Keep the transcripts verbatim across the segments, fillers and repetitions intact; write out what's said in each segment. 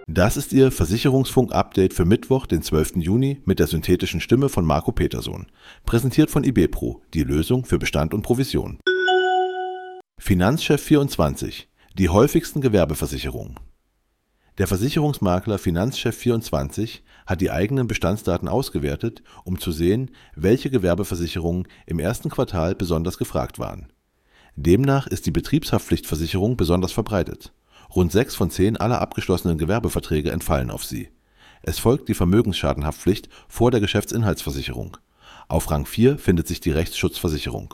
Das ist Ihr Versicherungsfunk-Update für Mittwoch, den zwölften Juni mit der synthetischen Stimme von Marco Petersohn. Präsentiert von IBPRO, die Lösung für Bestand und Provision. Finanzchef vierundzwanzig. Die häufigsten Gewerbeversicherungen. Der Versicherungsmakler Finanzchef vierundzwanzig hat die eigenen Bestandsdaten ausgewertet, um zu sehen, welche Gewerbeversicherungen im ersten Quartal besonders gefragt waren. Demnach ist die Betriebshaftpflichtversicherung besonders verbreitet. Rund sechs von zehn aller abgeschlossenen Gewerbeverträge entfallen auf sie. Es folgt die Vermögensschadenhaftpflicht vor der Geschäftsinhaltsversicherung. Auf Rang vier findet sich die Rechtsschutzversicherung.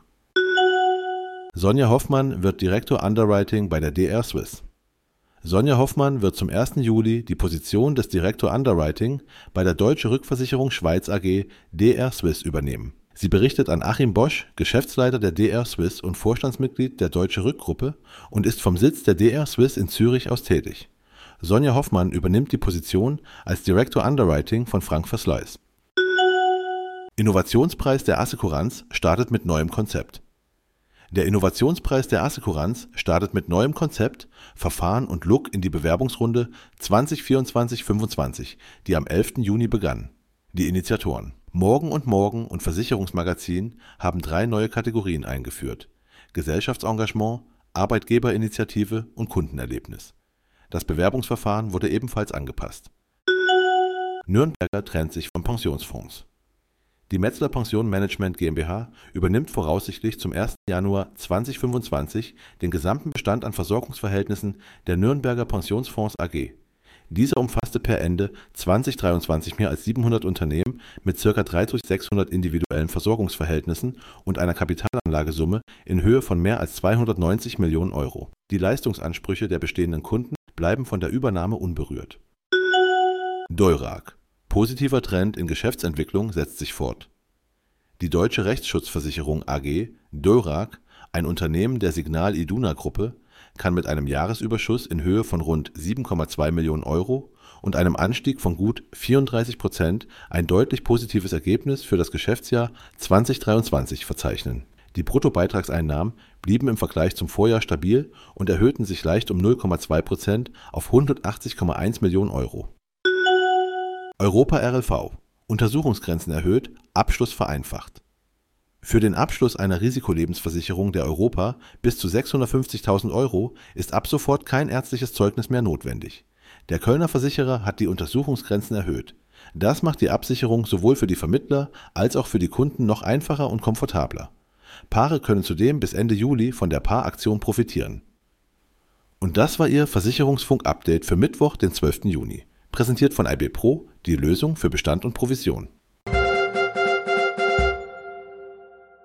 Sonja Hoffmann wird Direktor Underwriting bei der D R Swiss. Sonja Hoffmann wird zum ersten Juli die Position des Direktor Underwriting bei der Deutsche Rückversicherung Schweiz A G D R Swiss übernehmen. Sie berichtet an Achim Bosch, Geschäftsleiter der D R Swiss und Vorstandsmitglied der Deutsche Rückgruppe und ist vom Sitz der D R Swiss in Zürich aus tätig. Sonja Hoffmann übernimmt die Position als Director Underwriting von Frank Verschleiß. Innovationspreis der Assekuranz startet mit neuem Konzept. Der Innovationspreis der Assekuranz startet mit neuem Konzept, Verfahren und Look in die Bewerbungsrunde zwanzig vierundzwanzig fünfundzwanzig, die am elften Juni begann. Die Initiatoren Morgen und Morgen und Versicherungsmagazin haben drei neue Kategorien eingeführt: Gesellschaftsengagement, Arbeitgeberinitiative und Kundenerlebnis. Das Bewerbungsverfahren wurde ebenfalls angepasst. Nürnberger trennt sich von Pensionsfonds. Die Metzler Pension Management GmbH übernimmt voraussichtlich zum ersten Januar zweitausendfünfundzwanzig den gesamten Bestand an Versorgungsverhältnissen der Nürnberger Pensionsfonds A G. Dieser umfasste per Ende zweitausenddreiundzwanzig mehr als siebenhundert Unternehmen mit ca. dreitausendsechshundert individuellen Versorgungsverhältnissen und einer Kapitalanlagesumme in Höhe von mehr als zweihundertneunzig Millionen Euro. Die Leistungsansprüche der bestehenden Kunden bleiben von der Übernahme unberührt. Deurag. Positiver Trend in Geschäftsentwicklung setzt sich fort. Die Deutsche Rechtsschutzversicherung A G, Deurag, ein Unternehmen der Signal Iduna Gruppe, kann mit einem Jahresüberschuss in Höhe von rund sieben Komma zwei Millionen Euro und einem Anstieg von gut vierunddreißig Prozent ein deutlich positives Ergebnis für das Geschäftsjahr zweitausenddreiundzwanzig verzeichnen. Die Bruttobeitragseinnahmen blieben im Vergleich zum Vorjahr stabil und erhöhten sich leicht um null Komma zwei Prozent auf hundertachtzig Komma eins Millionen Euro. Europa R L V. Untersuchungsgrenzen erhöht, Abschluss vereinfacht. Für den Abschluss einer Risikolebensversicherung der Europa bis zu sechshundertfünfzigtausend Euro ist ab sofort kein ärztliches Zeugnis mehr notwendig. Der Kölner Versicherer hat die Untersuchungsgrenzen erhöht. Das macht die Absicherung sowohl für die Vermittler als auch für die Kunden noch einfacher und komfortabler. Paare können zudem bis Ende Juli von der Paaraktion profitieren. Und das war Ihr Versicherungsfunk-Update für Mittwoch, den zwölften Juni. Präsentiert von IBPRO, die Lösung für Bestand und Provision.